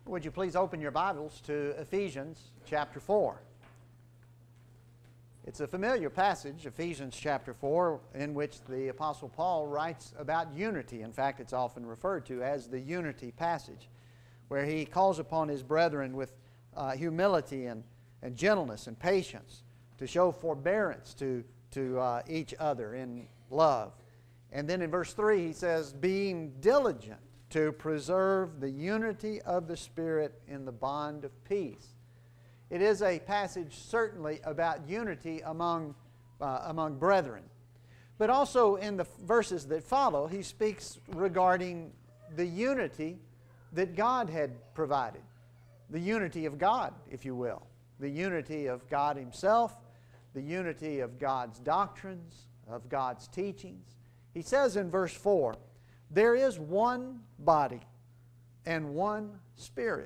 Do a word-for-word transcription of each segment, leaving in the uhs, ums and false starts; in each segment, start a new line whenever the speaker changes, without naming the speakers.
Would you please open your Bibles to Ephesians chapter four? It's a familiar passage, Ephesians chapter four, in which the Apostle Paul writes about unity. In fact, it's often referred to as the unity passage, where he calls upon his brethren with uh, humility and, and gentleness and patience to show forbearance to, to uh, each other in love. And then in verse three he says, being diligent to preserve the unity of the Spirit in the bond of peace. It is a passage certainly about unity among, uh, among brethren. But also in the verses that follow, he speaks regarding the unity that God had provided. The unity of God, if you will. The unity of God Himself, the unity of God's doctrines, of God's teachings. He says in verse four, there is one body and one Spirit,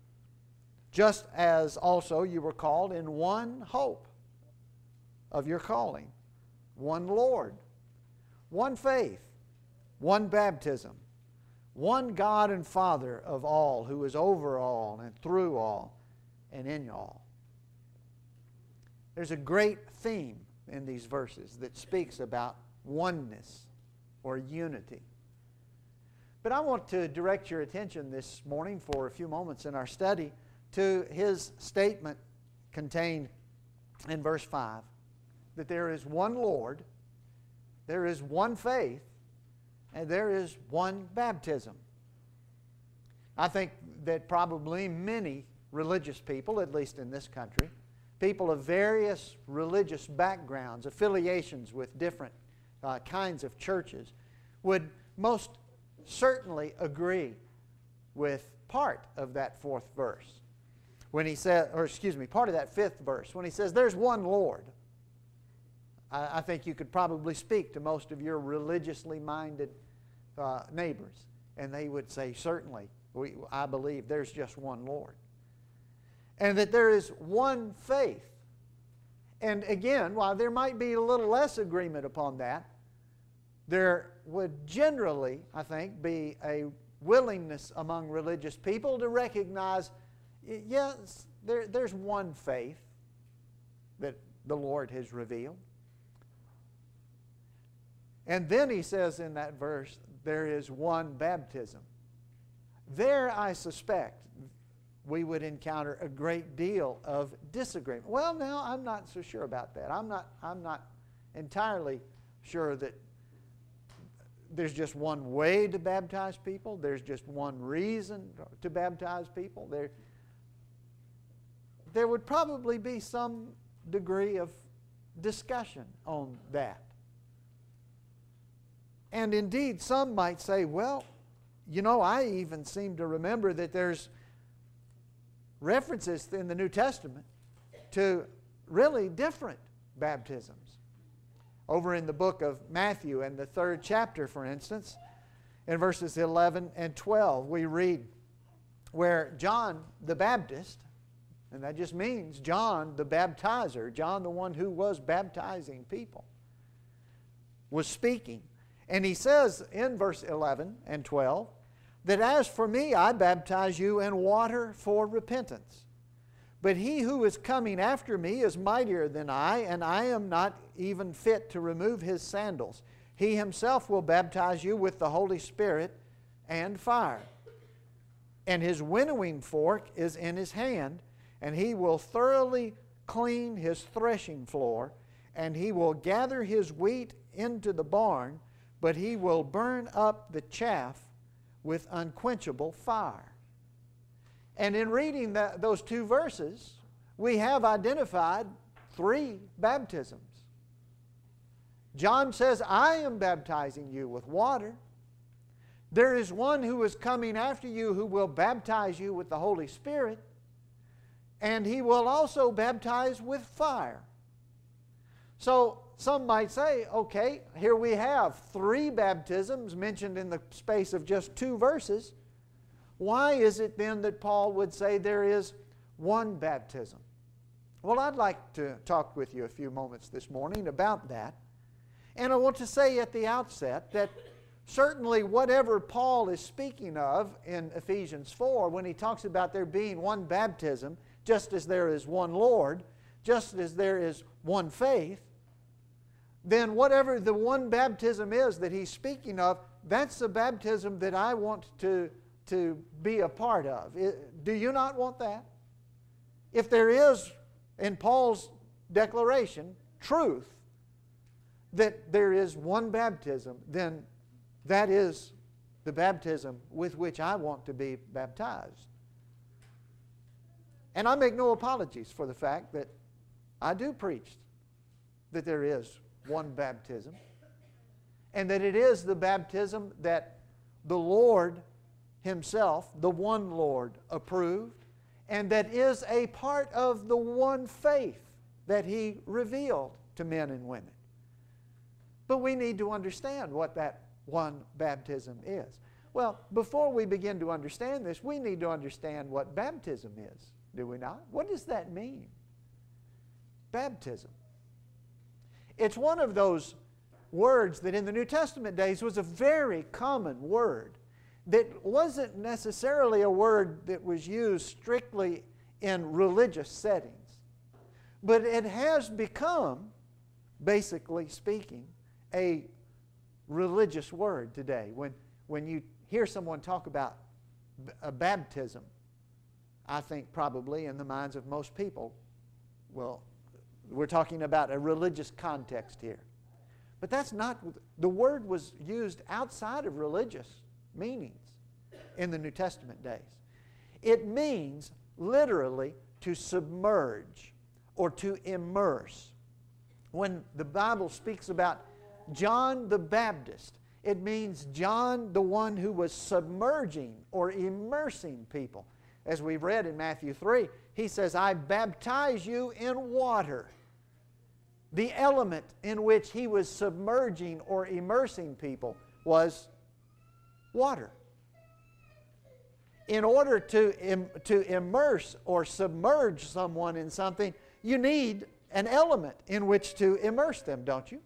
just as also you were called in one hope of your calling, one Lord, one faith, one baptism, one God and Father of all, who is over all and through all and in all. There's a great theme in these verses that speaks about oneness or unity. But I want to direct your attention this morning for a few moments in our study to his statement contained in verse five, that there is one Lord, there is one faith, and there is one baptism. I think that probably many religious people, at least in this country, people of various religious backgrounds, affiliations with different uh, kinds of churches, would most certainly agree with part of that fourth verse. When he said, or excuse me, part of that fifth verse, when he says, there's one Lord. I, I think you could probably speak to most of your religiously minded uh, neighbors, and they would say, certainly, we, I believe there's just one Lord. And that there is one faith. And again, while there might be a little less agreement upon that, there would generally, I think, be a willingness among religious people to recognize, yes, there, there's one faith that the Lord has revealed. And then he says in that verse, there is one baptism. There, I suspect, we would encounter a great deal of disagreement. Well, now, I'm not so sure about that. I'm not, I'm not entirely sure that there's just one way to baptize people. There's just one reason to baptize people. There, there would probably be some degree of discussion on that. And indeed, some might say, well, you know, I even seem to remember that there's references in the New Testament to really different baptisms. Over in the book of Matthew and the third chapter, for instance, in verses eleven and twelve, we read where John the Baptist, and that just means John the baptizer, John the one who was baptizing people, was speaking. And he says in verse eleven and twelve, that as for me, I baptize you in water for repentance. But he who is coming after me is mightier than I, and I am not even fit to remove his sandals. He himself will baptize you with the Holy Spirit and fire. And his winnowing fork is in his hand, and he will thoroughly clean his threshing floor, and he will gather his wheat into the barn, but he will burn up the chaff with unquenchable fire. And in reading that, those two verses, we have identified three baptisms. John says, I am baptizing you with water. There is one who is coming after you who will baptize you with the Holy Spirit, and he will also baptize with fire. So some might say, okay, here we have three baptisms mentioned in the space of just two verses. Why is it then that Paul would say there is one baptism? Well, I'd like to talk with you a few moments this morning about that. And I want to say at the outset that certainly whatever Paul is speaking of in Ephesians four, when he talks about there being one baptism, just as there is one Lord, just as there is one faith, then whatever the one baptism is that he's speaking of, that's the baptism that I want to, to be a part of. Do you not want that? If there is, in Paul's declaration, truth that there is one baptism, then that is the baptism with which I want to be baptized. And I make no apologies for the fact that I do preach that there is one baptism, and that it is the baptism that the Lord Himself, the one Lord, approved, and that is a part of the one faith that He revealed to men and women. But we need to understand what that one baptism is. Well, before we begin to understand this, we need to understand what baptism is, do we not? What does that mean? Baptism. It's one of those words that in the New Testament days was a very common word that wasn't necessarily a word that was used strictly in religious settings. But it has become, basically speaking, a religious word today. When, when you hear someone talk about a baptism, I think probably in the minds of most people, well, we're talking about a religious context here. But that's not, the word was used outside of religious meanings in the New Testament days. It means literally to submerge or to immerse. When the Bible speaks about John the Baptist, it means John, the one who was submerging or immersing people. As we've read in Matthew three, he says, I baptize you in water. The element in which he was submerging or immersing people was water. In order to, im to immerse or submerge someone in something, you need an element in which to immerse them, don't you?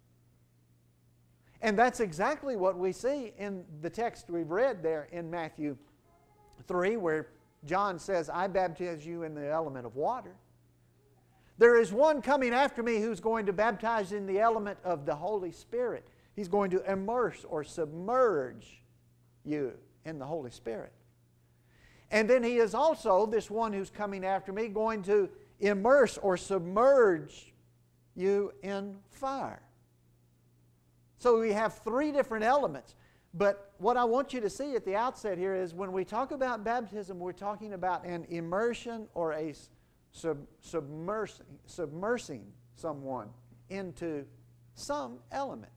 And that's exactly what we see in the text we've read there in Matthew three, where John says, I baptize you in the element of water. There is one coming after me who's going to baptize in the element of the Holy Spirit. He's going to immerse or submerge you in the Holy Spirit. And then He is also, this one who's coming after me, going to immerse or submerge you in fire. So we have three different elements. But what I want you to see at the outset here is when we talk about baptism, we're talking about an immersion or a sub submersing, submersing someone into some element.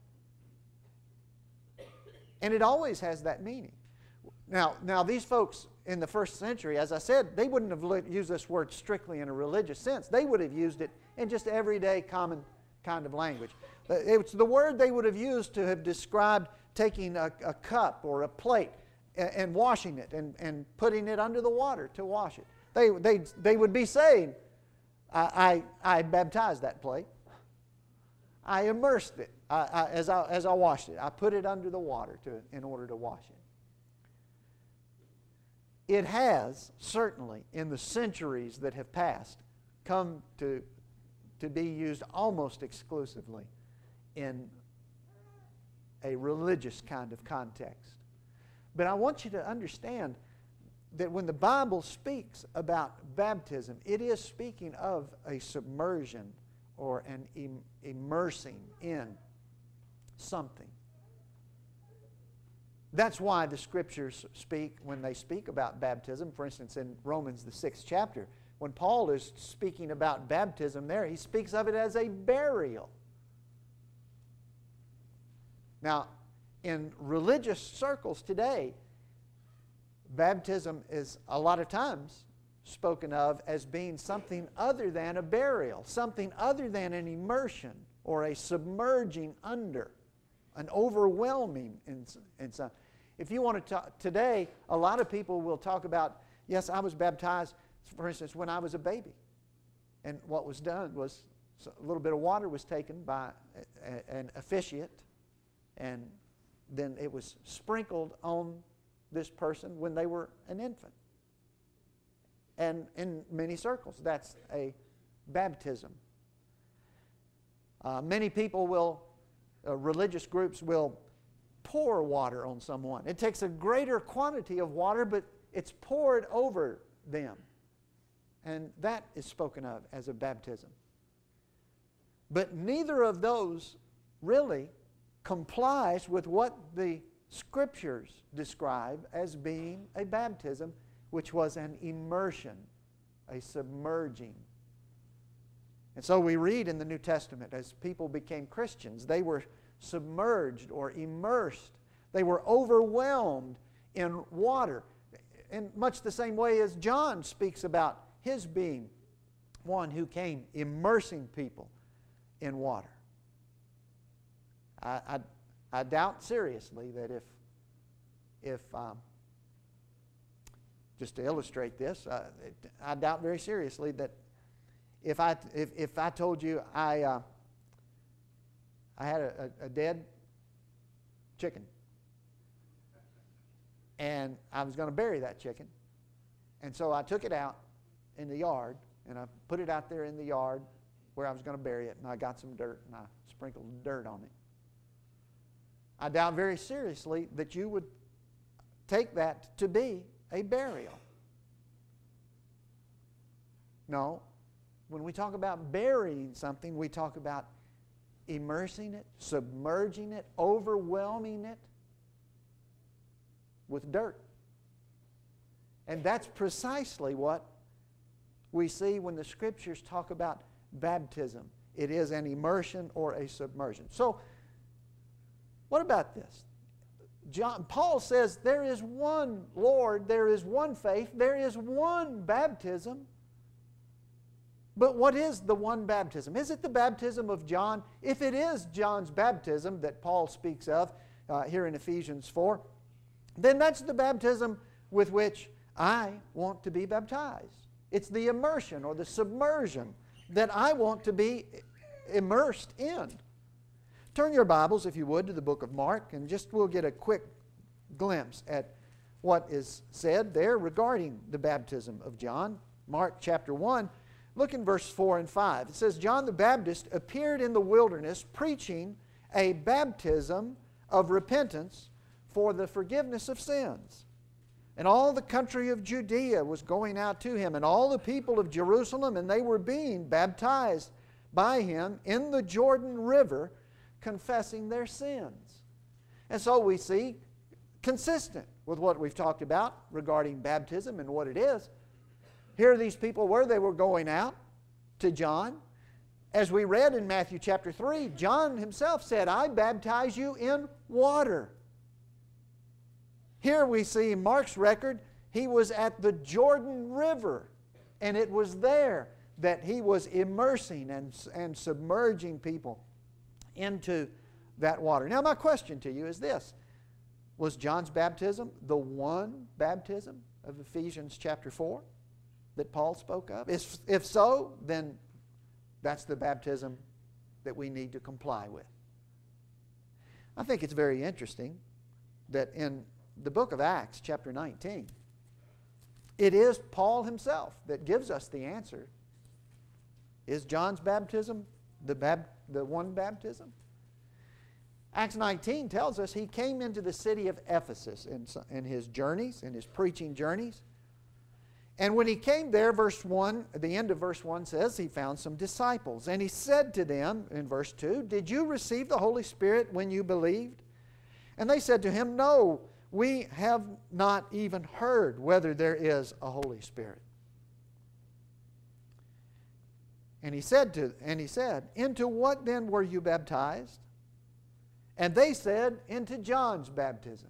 And it always has that meaning. Now, now these folks in the first century, as I said, they wouldn't have used this word strictly in a religious sense. They would have used it in just everyday common kind of language. It's the word they would have used to have described taking a, a cup or a plate and, and washing it and, and putting it under the water to wash it. They, they, they would be saying, I, I, I baptized that plate. I immersed it I, I, as, I, as I washed it. I put it under the water to, in order to wash it. It has, certainly, in the centuries that have passed, come to, to be used almost exclusively in a religious kind of context. But I want you to understand that when the Bible speaks about baptism, it is speaking of a submersion or an im immersing in something. That's why the Scriptures speak, when they speak about baptism, for instance in Romans the sixth chapter, when Paul is speaking about baptism there, he speaks of it as a burial. Now, in religious circles today, baptism is a lot of times spoken of as being something other than a burial, something other than an immersion or a submerging under, an overwhelming in, in some. If you want to talk, today, a lot of people will talk about, yes, I was baptized, for instance, when I was a baby. And what was done was a little bit of water was taken by an officiant, and then it was sprinkled on this person when they were an infant. And in many circles, that's a baptism. Uh, many people will, uh, religious groups will pour water on someone. It takes a greater quantity of water, but it's poured over them. And that is spoken of as a baptism. But neither of those really complies with what the Scriptures describe as being a baptism, which was an immersion, a submerging. And so we read in the New Testament, as people became Christians, they were submerged or immersed. They were overwhelmed in water, in much the same way as John speaks about his being one who came immersing people in water. I, I, I doubt seriously that if, if um, just to illustrate this, uh, I doubt very seriously that if I, if, if I told you I, uh, I had a, a, a dead chicken and I was going to bury that chicken, and so I took it out in the yard and I put it out there in the yard where I was going to bury it, and I got some dirt and I sprinkled dirt on it. I doubt very seriously that you would take that to be a burial. No. When we talk about burying something, we talk about immersing it, submerging it, overwhelming it with dirt. And that's precisely what we see when the Scriptures talk about baptism. It is an immersion or a submersion. So, what about this? John, Paul says there is one Lord, there is one faith, there is one baptism. But what is the one baptism? Is it the baptism of John? If it is John's baptism that Paul speaks of uh, here in Ephesians four, then that's the baptism with which I want to be baptized. It's the immersion or the submersion that I want to be immersed in. Turn your Bibles, if you would, to the book of Mark, and just we'll get a quick glimpse at what is said there regarding the baptism of John. Mark chapter one. Look in verse four and five. It says, John the Baptist appeared in the wilderness preaching a baptism of repentance for the forgiveness of sins. And all the country of Judea was going out to him, and all the people of Jerusalem, and they were being baptized by him in the Jordan River, confessing their sins. And so we see, consistent with what we've talked about regarding baptism and what it is, here these people were, they were going out to John. As we read in Matthew chapter three, John himself said, I baptize you in water. Here we see in Mark's record, he was at the Jordan River, and it was there that he was immersing and, and submerging people into that water. Now my question to you is this: was John's baptism the one baptism of Ephesians chapter four that Paul spoke of? If, if so, then that's the baptism that we need to comply with. I think it's very interesting that in the book of Acts chapter nineteen, it is Paul himself that gives us the answer. Is John's baptism the, bab- the one baptism? Acts nineteen tells us he came into the city of Ephesus in, in his journeys, in his preaching journeys. And when he came there, verse one, the end of verse one says, he found some disciples. And he said to them, in verse two, did you receive the Holy Spirit when you believed? And they said to him, no, we have not even heard whether there is a Holy Spirit. And he said to, and he said, into what then were you baptized? And they said, into John's baptism.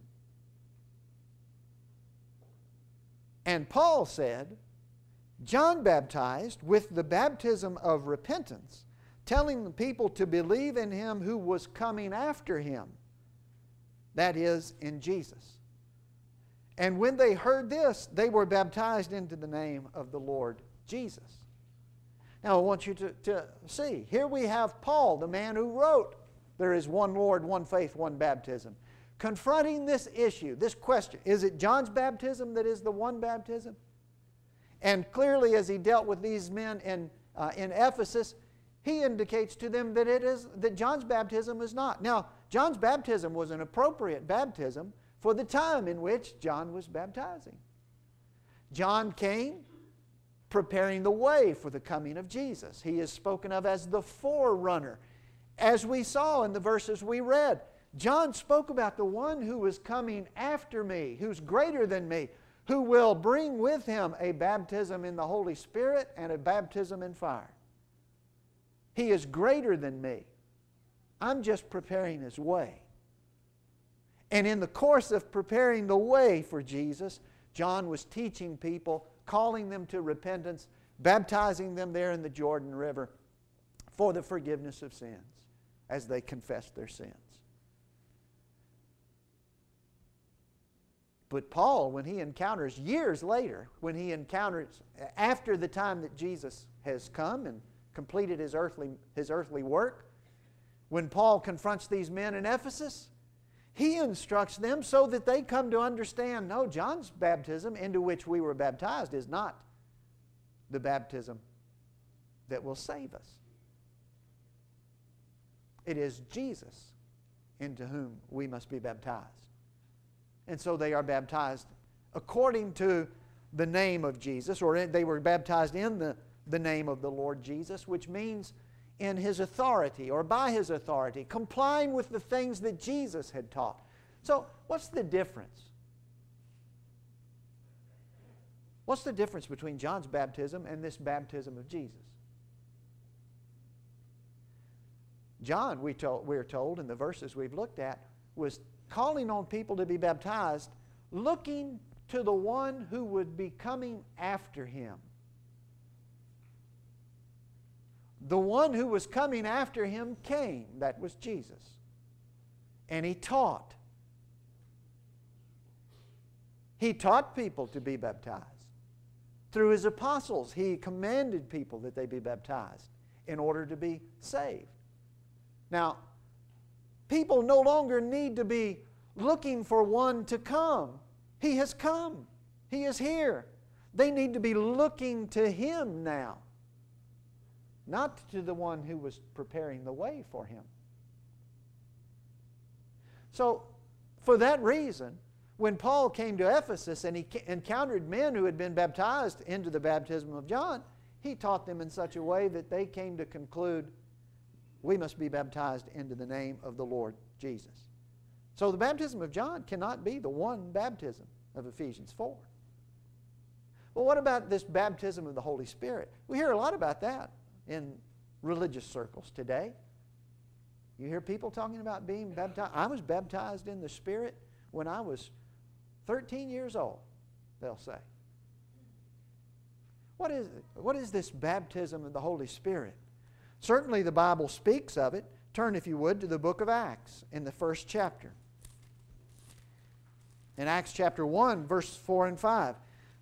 And Paul said, John baptized with the baptism of repentance, telling the people to believe in him who was coming after him, that is, in Jesus. And when they heard this, they were baptized into the name of the Lord Jesus. Now I want you to, to see, here we have Paul, the man who wrote, there is one Lord, one faith, one baptism, confronting this issue, this question. Is it John's baptism that is the one baptism? And clearly, as he dealt with these men in, uh, in Ephesus, he indicates to them that it is that John's baptism is not. Now, John's baptism was an appropriate baptism for the time in which John was baptizing. John came preparing the way for the coming of Jesus. He is spoken of as the forerunner. As we saw in the verses we read, John spoke about the one who is coming after me, who's greater than me, who will bring with him a baptism in the Holy Spirit and a baptism in fire. He is greater than me. I'm just preparing his way. And in the course of preparing the way for Jesus, John was teaching people, calling them to repentance, baptizing them there in the Jordan River for the forgiveness of sins as they confessed their sins. But Paul, when he encounters, years later, when he encounters, after the time that Jesus has come and completed his earthly, his earthly work, when Paul confronts these men in Ephesus, he instructs them so that they come to understand, no, John's baptism into which we were baptized is not the baptism that will save us. It is Jesus into whom we must be baptized. And so they are baptized according to the name of Jesus, or they were baptized in the, the name of the Lord Jesus, which means in His authority or by His authority, complying with the things that Jesus had taught. So what's the difference? What's the difference between John's baptism and this baptism of Jesus? John, we told, we're told in the verses we've looked at, was calling on people to be baptized, looking to the one who would be coming after him. The one who was coming after him came. That was Jesus. And He taught. He taught people to be baptized. Through His apostles, He commanded people that they be baptized in order to be saved. Now, people no longer need to be looking for one to come. He has come. He is here. They need to be looking to Him now, not to the one who was preparing the way for Him. So, for that reason, when Paul came to Ephesus and he encountered men who had been baptized into the baptism of John, he taught them in such a way that they came to conclude, we must be baptized into the name of the Lord Jesus. So the baptism of John cannot be the one baptism of Ephesians four. Well, what about this baptism of the Holy Spirit? We hear a lot about that in religious circles today. You hear people talking about being baptized. I was baptized in the Spirit when I was thirteen years old, they'll say. What is it? What is this baptism of the Holy Spirit? Certainly the Bible speaks of it. Turn, if you would, to the book of Acts in the first chapter. In Acts chapter one, verse four and five.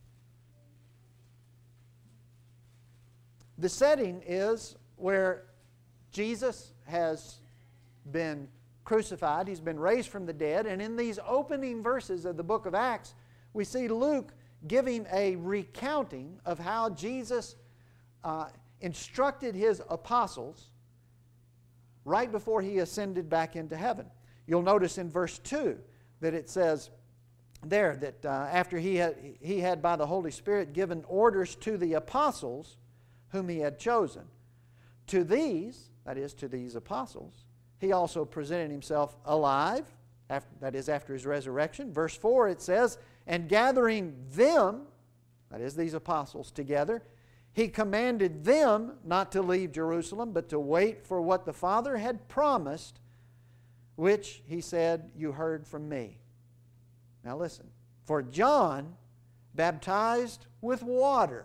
The setting is where Jesus has been crucified. He's been raised from the dead. And in these opening verses of the book of Acts, we see Luke giving a recounting of how Jesus uh, instructed His apostles right before He ascended back into heaven. You'll notice in verse two that it says there that uh, after he had, he had by the Holy Spirit given orders to the apostles whom He had chosen. To these, that is to these apostles, He also presented Himself alive, after, that is after His resurrection. Verse four it says, and gathering them, that is these apostles together, He commanded them not to leave Jerusalem, but to wait for what the Father had promised, which He said, you heard from me. Now listen, for John baptized with water.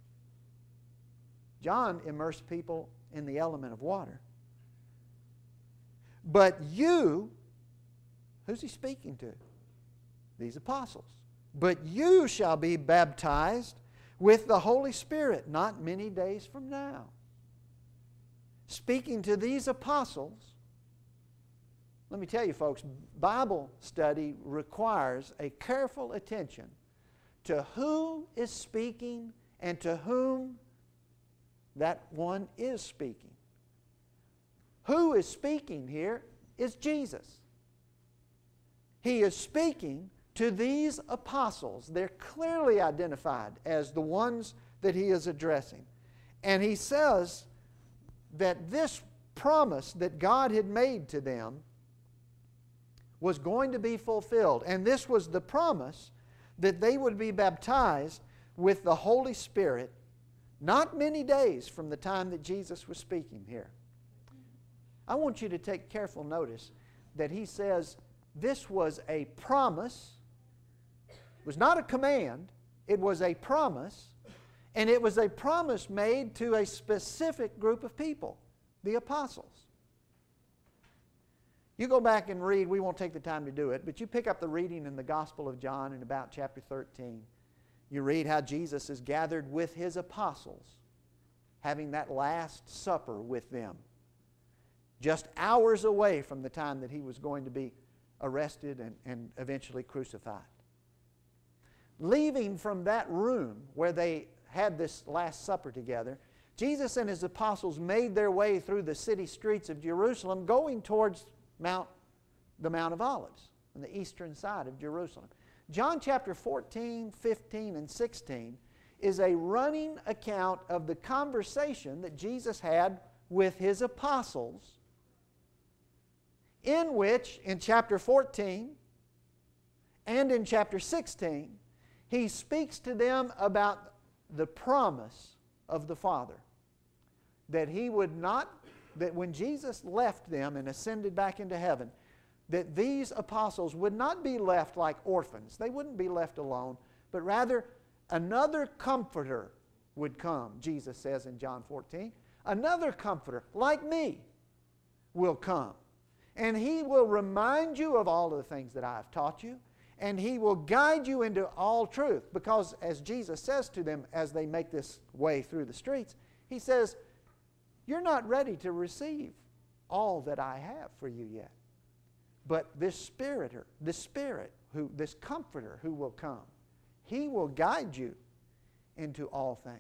John immersed people in the element of water. But you, who's He speaking to? These apostles. But you shall be baptized with the Holy Spirit not many days from now. Speaking to these apostles, let me tell you folks, Bible study requires a careful attention to who is speaking and to whom that one is speaking. Who is speaking here is Jesus. He is speaking to these apostles. They're clearly identified as the ones that he is addressing. And he says that this promise that God had made to them was going to be fulfilled. And this was the promise that they would be baptized with the Holy Spirit not many days from the time that Jesus was speaking here. I want you to take careful notice that he says this was a promise. It was not a command. It was a promise. And it was a promise made to a specific group of people, the apostles. You go back and read, we won't take the time to do it, but you pick up the reading in the Gospel of John in about chapter thirteen. You read how Jesus is gathered with his apostles, having that Last Supper with them, just hours away from the time that he was going to be arrested and, and eventually crucified. Leaving from that room where they had this Last Supper together, Jesus and his apostles made their way through the city streets of Jerusalem, going towards Mount, the Mount of Olives on the eastern side of Jerusalem. John chapter fourteen, fifteen, and sixteen is a running account of the conversation that Jesus had with his apostles, in which, in chapter fourteen and in chapter sixteen, he speaks to them about the promise of the Father. That he would not, that when Jesus left them and ascended back into heaven, that these apostles would not be left like orphans. They wouldn't be left alone, but rather another comforter would come, Jesus says in John fourteen. Another comforter, like me, will come. And he will remind you of all of the things that I have taught you, and he will guide you into all truth. Because as Jesus says to them as they make this way through the streets, he says, you're not ready to receive all that I have for you yet. But this Spiriter, this Spirit, who, this Comforter who will come, he will guide you into all things.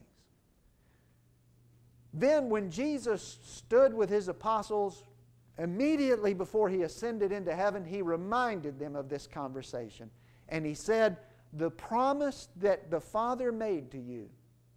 Then when Jesus stood with his apostles immediately before he ascended into heaven, he reminded them of this conversation. And he said, the promise that the Father made to you,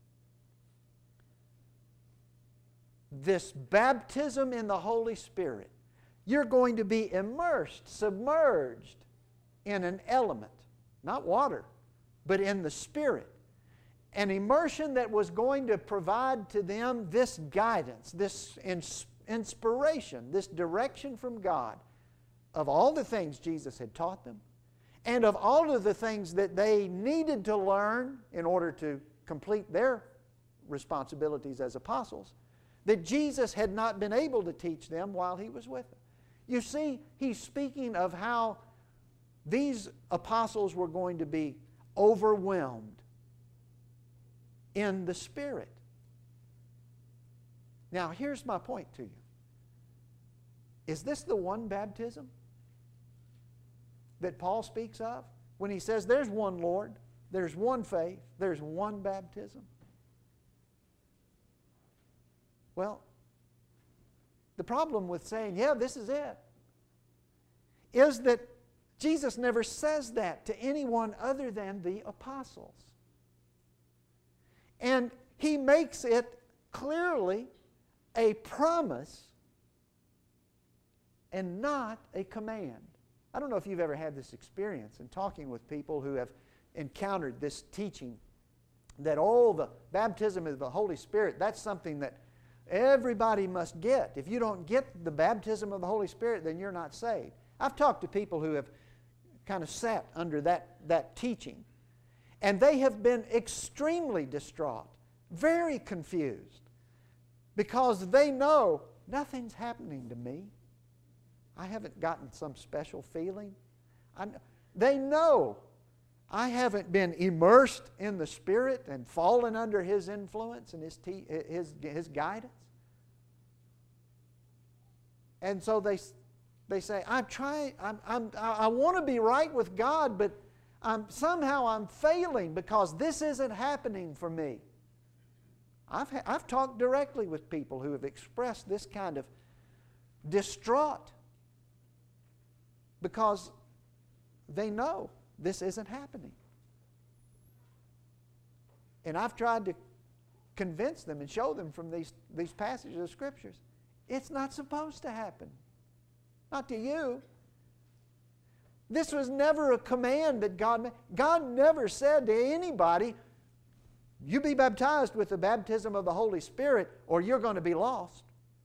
this baptism in the Holy Spirit, you're going to be immersed, submerged in an element, not water, but in the Spirit. An immersion that was going to provide to them this guidance, this inspiration, this direction from God of all the things Jesus had taught them and of all of the things that they needed to learn in order to complete their responsibilities as apostles, that Jesus had not been able to teach them while he was with them. You see, he's speaking of how these apostles were going to be overwhelmed in the Spirit. Now, here's my point to you. Is this the one baptism that Paul speaks of when he says there's one Lord, there's one faith, there's one baptism? Well, the problem with saying, yeah, this is it, is that Jesus never says that to anyone other than the apostles. And he makes it clearly a promise and not a command. I don't know if you've ever had this experience in talking with people who have encountered this teaching that, oh, the baptism of the Holy Spirit, that's something that everybody must get. If you don't get the baptism of the Holy Spirit, then you're not saved. I've talked to people who have kind of sat under that, that teaching, and they have been extremely distraught, very confused, because they know nothing's happening to me. I haven't gotten some special feeling. I, they know I haven't been immersed in the Spirit and fallen under His influence and His, te- His, His guidance. And so they, They say, I'm trying, I'm, I'm, I want to be right with God, but I'm, somehow I'm failing because this isn't happening for me. I've, ha- I've talked directly with people who have expressed this kind of distraught because they know this isn't happening. And I've tried to convince them and show them from these, these passages of Scriptures, it's not supposed to happen. Not to you. This was never a command that God made. God never said to anybody, you be baptized with the baptism of the Holy Spirit or you're going to be lost.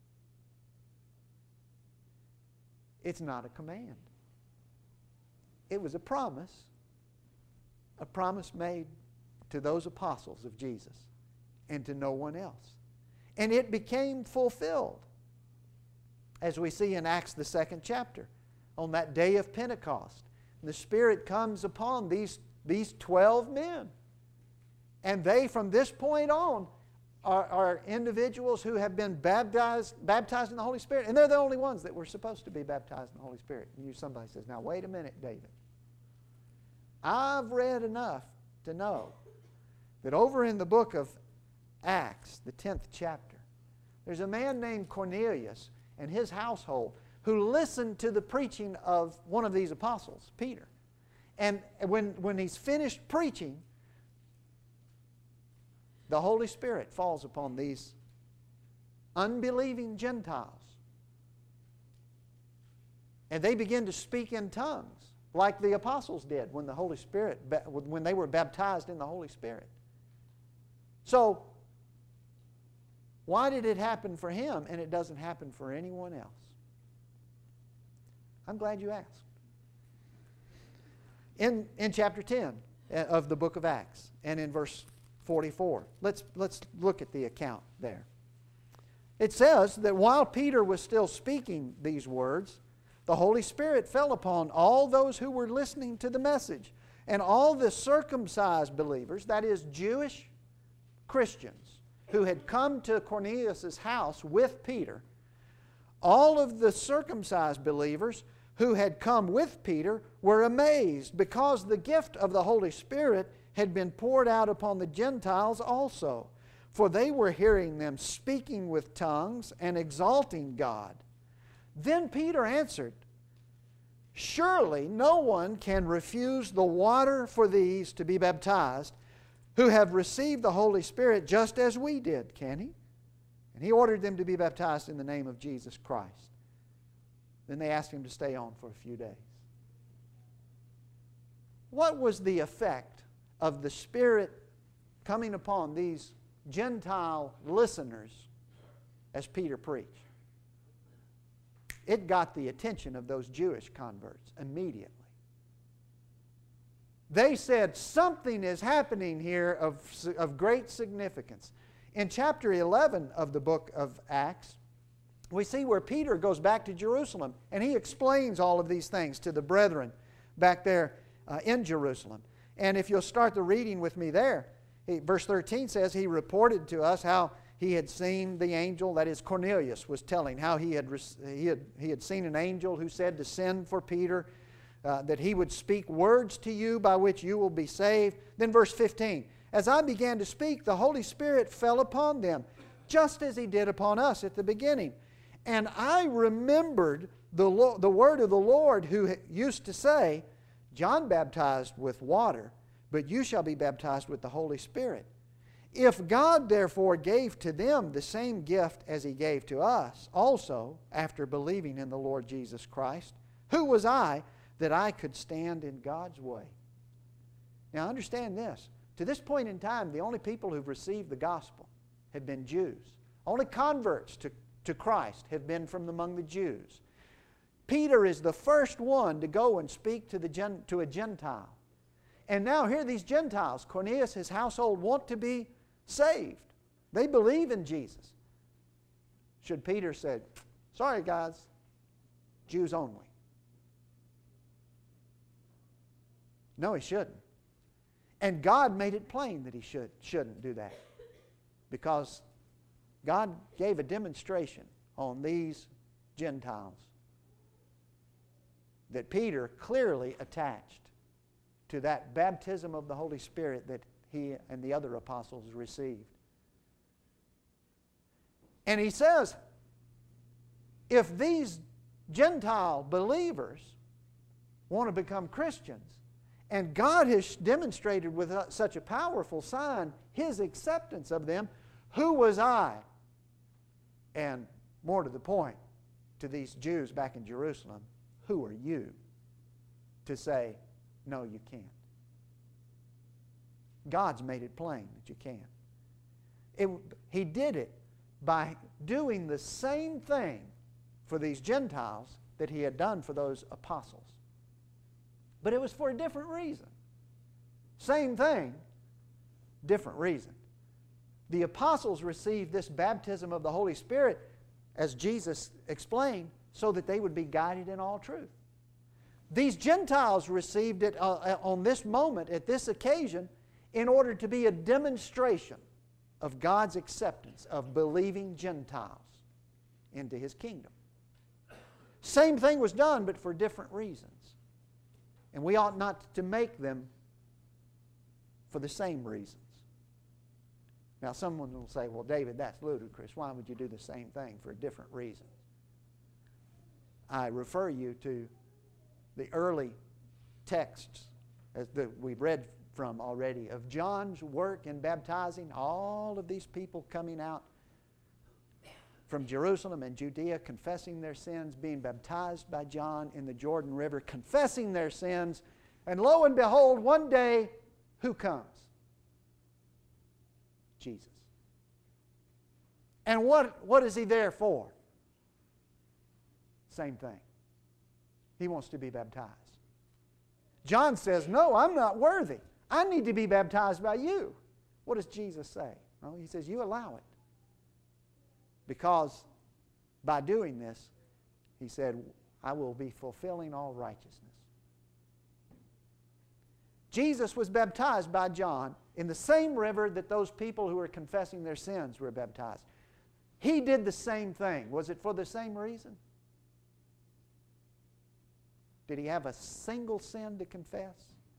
It's not a command. It was a promise. A promise made to those apostles of Jesus and to no one else. And it became fulfilled, as we see in Acts the second chapter, on that day of Pentecost. The Spirit comes upon these, these twelve men. And they, from this point on, are, are individuals who have been baptized, baptized in the Holy Spirit. And they're the only ones that were supposed to be baptized in the Holy Spirit. And you, somebody says, now wait a minute, David. I've read enough to know that over in the book of Acts, the tenth chapter, there's a man named Cornelius and his household who listened to the preaching of one of these apostles, Peter. And when, when he's finished preaching, the Holy Spirit falls upon these unbelieving Gentiles. And they begin to speak in tongues like the apostles did when the Holy Spirit, when they were baptized in the Holy Spirit. So, why did it happen for him and it doesn't happen for anyone else? I'm glad you asked. In, in chapter ten of the book of Acts and in verse forty-four, let's, let's look at the account there. It says that while Peter was still speaking these words, the Holy Spirit fell upon all those who were listening to the message. And all the circumcised believers, that is Jewish Christians, who had come to Cornelius' house with Peter, all of the circumcised believers who had come with Peter were amazed because the gift of the Holy Spirit had been poured out upon the Gentiles also. For they were hearing them speaking with tongues and exalting God. Then Peter answered, surely no one can refuse the water for these to be baptized who have received the Holy Spirit just as we did, can he? And he ordered them to be baptized in the name of Jesus Christ. Then they asked him to stay on for a few days. What was the effect of the Spirit coming upon these Gentile listeners as Peter preached? It got the attention of those Jewish converts immediately. They said, something is happening here of, of great significance. In chapter eleven of the book of Acts, we see where Peter goes back to Jerusalem and he explains all of these things to the brethren back there uh, in Jerusalem. And if you'll start the reading with me there, he, verse thirteen says, he reported to us how he had seen the angel, that is Cornelius was telling, how he had, he had, he had seen an angel who said to send for Peter, uh, that he would speak words to you by which you will be saved. Then verse fifteen, as I began to speak, the Holy Spirit fell upon them, just as he did upon us at the beginning. And I remembered the, Lo- the word of the Lord who used to say, John baptized with water, but you shall be baptized with the Holy Spirit. If God therefore gave to them the same gift as he gave to us also after believing in the Lord Jesus Christ, who was I that I could stand in God's way? Now understand this. To this point in time, the only people who've received the gospel have been Jews. Only converts to, to Christ have been from among the Jews. Peter is the first one to go and speak to, the gen, to a Gentile. And now here these Gentiles, Cornelius, his household, want to be saved. They believe in Jesus. Should Peter said, sorry guys, Jews only? No, he shouldn't. And God made it plain that he should, shouldn't do that. Because God gave a demonstration on these Gentiles that Peter clearly attached to that baptism of the Holy Spirit that he and the other apostles received. And he says, if these Gentile believers want to become Christians, and God has demonstrated with such a powerful sign His acceptance of them, who was I? And more to the point, to these Jews back in Jerusalem, who are you to say, no, you can't? God's made it plain that you can't. It, he did it by doing the same thing for these Gentiles that He had done for those apostles. But it was for a different reason. Same thing, different reason. The apostles received this baptism of the Holy Spirit, as Jesus explained, so that they would be guided in all truth. These Gentiles received it uh, on this moment, at this occasion, in order to be a demonstration of God's acceptance of believing Gentiles into His kingdom. Same thing was done, but for different reasons. And we ought not to make them for the same reasons. Now, someone will say, well, David, that's ludicrous. Why would you do the same thing for different reasons? I refer you to the early texts that we've read from already of John's work in baptizing all of these people coming out from Jerusalem and Judea, confessing their sins, being baptized by John in the Jordan River, confessing their sins, and lo and behold, one day, who comes? Jesus. And what, what is He there for? Same thing. He wants to be baptized. John says, no, I'm not worthy. I need to be baptized by you. What does Jesus say? Well, He says, you allow it. Because by doing this, He said, I will be fulfilling all righteousness. Jesus was baptized by John in the same river that those people who were confessing their sins were baptized. He did the same thing. Was it for the same reason? Did He have a single sin to confess?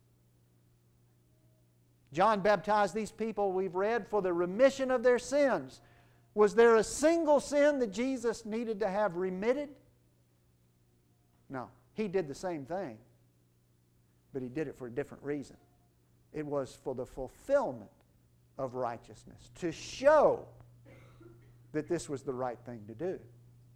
John baptized these people, we've read, for the remission of their sins. Was there a single sin that Jesus needed to have remitted? No. He did the same thing, but He did it for a different reason. It was for the fulfillment of righteousness, to show that this was the right thing to do.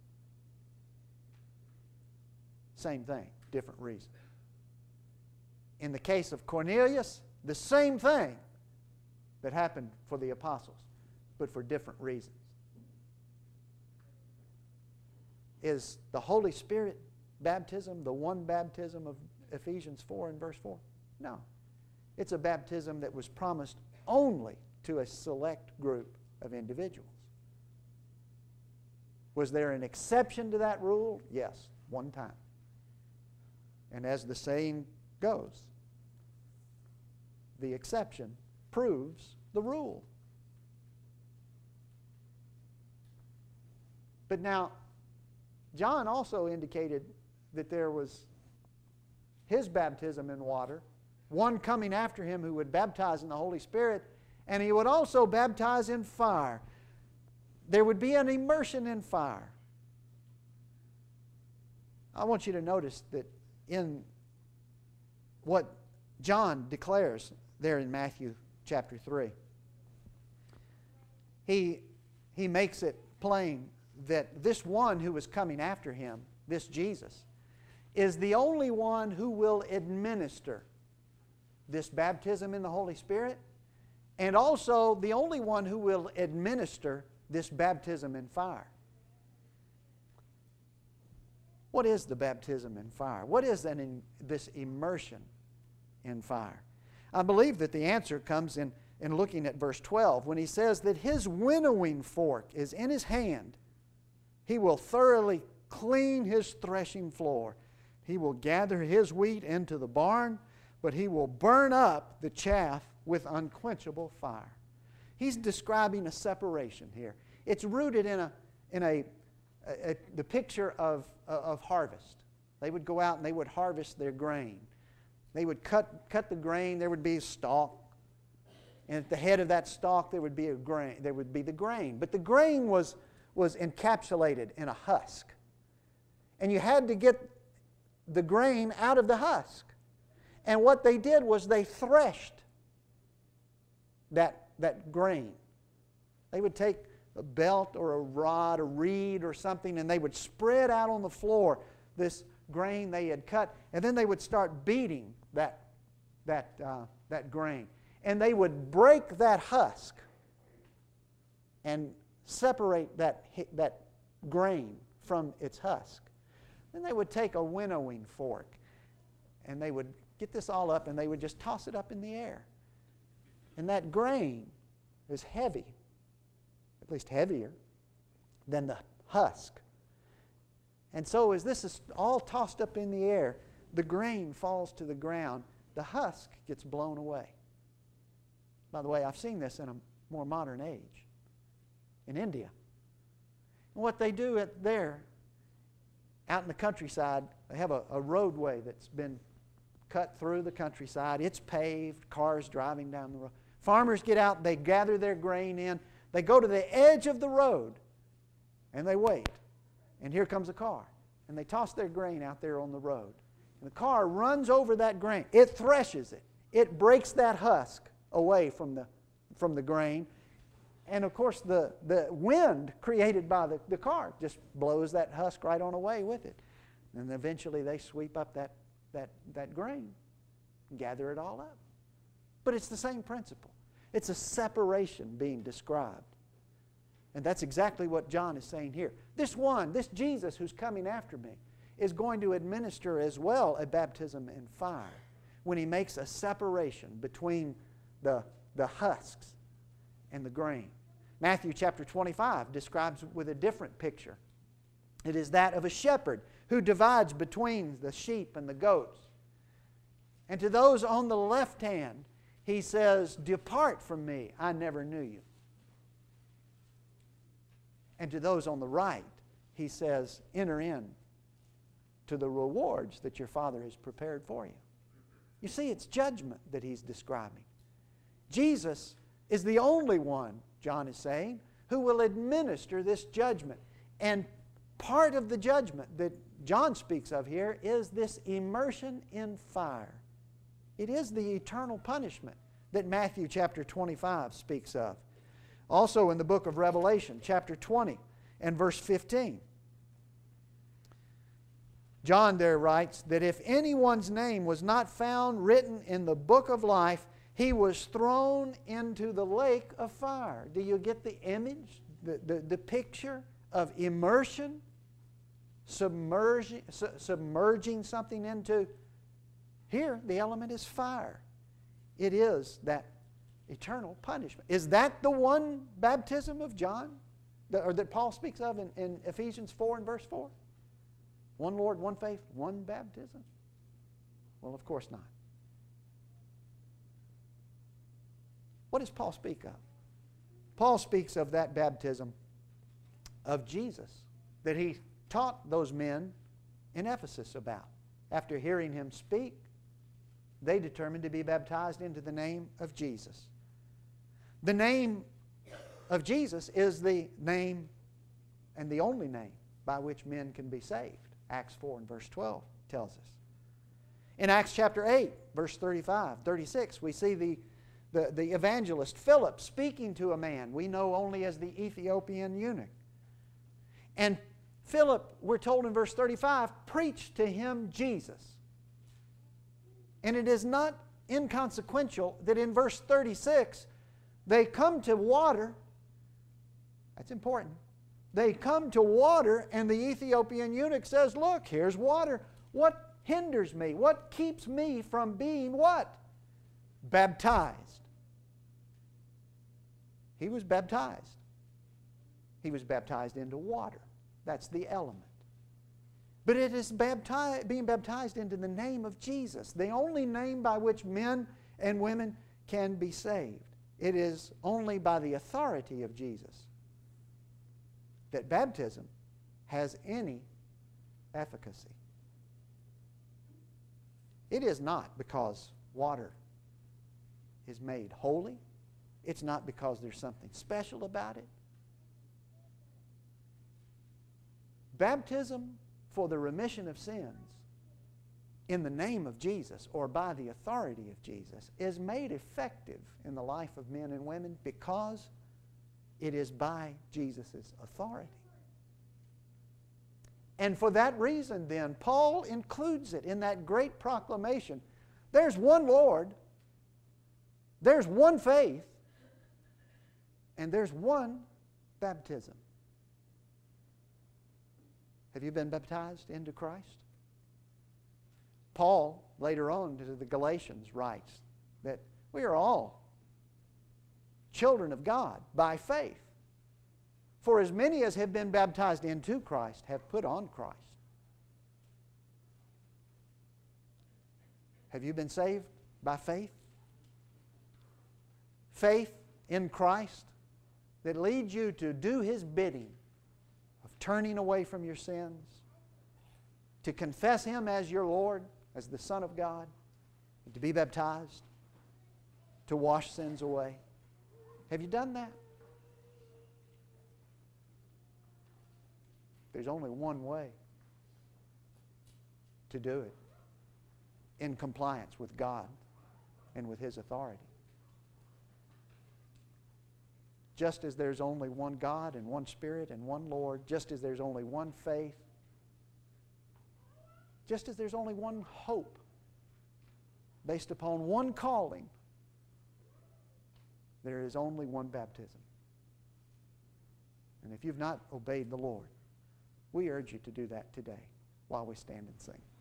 Same thing, different reason. In the case of Cornelius, the same thing that happened for the apostles, but for different reasons. Is the Holy Spirit baptism the one baptism of Ephesians four and verse four? No. It's a baptism that was promised only to a select group of individuals. Was there an exception to that rule? Yes, one time. And as the saying goes, the exception proves the rule. But now, John also indicated that there was his baptism in water, one coming after him who would baptize in the Holy Spirit, and he would also baptize in fire. There would be an immersion in fire. I want you to notice that in what John declares there in Matthew chapter three, he, he makes it plain that this one who was coming after him, this Jesus, is the only one who will administer this baptism in the Holy Spirit, and also the only one who will administer this baptism in fire. What is the baptism in fire? What is an in, this immersion in fire? I believe that the answer comes in, in looking at verse twelve when he says that his winnowing fork is in his hand. He will thoroughly clean his threshing floor. He will gather his wheat into the barn, but he will burn up the chaff with unquenchable fire. He's describing a separation here. It's rooted in a, in a, a, a the picture of, of harvest. They would go out and they would harvest their grain. They would cut, cut the grain. There would be a stalk. And at the head of that stalk there would be a grain. There would be the grain. But the grain was, was encapsulated in a husk. And you had to get the grain out of the husk. And what they did was they threshed that, that grain. They would take a belt or a rod, a reed or something, and they would spread out on the floor this grain they had cut, and then they would start beating that, that, uh, that grain. And they would break that husk and separate that, that grain from its husk. Then they would take a winnowing fork and they would get this all up and they would just toss it up in the air. And that grain is heavy, at least heavier than the husk. And so as this is all tossed up in the air, the grain falls to the ground, the husk gets blown away. By the way, I've seen this in a more modern age, in India. And what they do at there, out in the countryside, they have a, a roadway that's been cut through the countryside. It's paved, cars driving down the road. Farmers get out, they gather their grain in, they go to the edge of the road, and they wait. And here comes a car. And they toss their grain out there on the road. And the car runs over that grain. It threshes it. It breaks that husk away from the, from the grain. And of course the, the wind created by the, the car just blows that husk right on away with it. And eventually they sweep up that, that, that grain and gather it all up. But it's the same principle. It's a separation being described. And that's exactly what John is saying here. This one, this Jesus who's coming after me, is going to administer as well a baptism in fire when he makes a separation between the, the husks and the grain. Matthew chapter twenty-five describes it with a different picture. It is that of a shepherd who divides between the sheep and the goats. And to those on the left hand, he says, "Depart from me, I never knew you." And to those on the right, he says, "Enter in to the rewards that your Father has prepared for you." You see, it's judgment that he's describing. Jesus is the only one, John is saying, who will administer this judgment. And part of the judgment that John speaks of here is this immersion in fire. It is the eternal punishment that Matthew chapter twenty-five speaks of. Also in the book of Revelation, chapter twenty and verse fifteen. John there writes that if anyone's name was not found written in the book of life, he was thrown into the lake of fire. Do you get the image, the, the, the picture of immersion, submerging, su- submerging something into? Here, the element is fire. It is that eternal punishment. Is that the one baptism of John, that, or that Paul speaks of in, in Ephesians four and verse four? One Lord, one faith, one baptism? Well, of course not. What does Paul speak of? Paul speaks of that baptism of Jesus that he taught those men in Ephesus about. After hearing him speak, they determined to be baptized into the name of Jesus. The name of Jesus is the name and the only name by which men can be saved. Acts four and verse twelve tells us. In Acts chapter eight, verse thirty-five, thirty-six, we see the, the, the evangelist Philip speaking to a man we know only as the Ethiopian eunuch. And Philip, we're told in verse thirty-five, preached to him Jesus. And it is not inconsequential that in verse thirty-six, they come to water. That's important. They come to water, and the Ethiopian eunuch says, "Look, here's water. What hinders me? What keeps me from being what? Baptized." He was baptized. He was baptized into water. That's the element. But it is baptized, being baptized into the name of Jesus, the only name by which men and women can be saved. It is only by the authority of Jesus that baptism has any efficacy. It is not because water is made holy. It's not because there's something special about it. Baptism for the remission of sins in the name of Jesus or by the authority of Jesus is made effective in the life of men and women because it is by Jesus' authority. And for that reason, then, Paul includes it in that great proclamation. There's one Lord, there's one faith, and there's one baptism. Have you been baptized into Christ? Paul, later on to the Galatians, writes that we are all children of God by faith. For as many as have been baptized into Christ have put on Christ. Have you been saved by faith? Faith in Christ that leads you to do His bidding of turning away from your sins, to confess Him as your Lord, as the Son of God, and to be baptized, to wash sins away. Have you done that? There's only one way to do it in compliance with God and with His authority. Just as there's only one God and one Spirit and one Lord, just as there's only one faith, just as there's only one hope based upon one calling, there is only one baptism. And if you've not obeyed the Lord, we urge you to do that today while we stand and sing.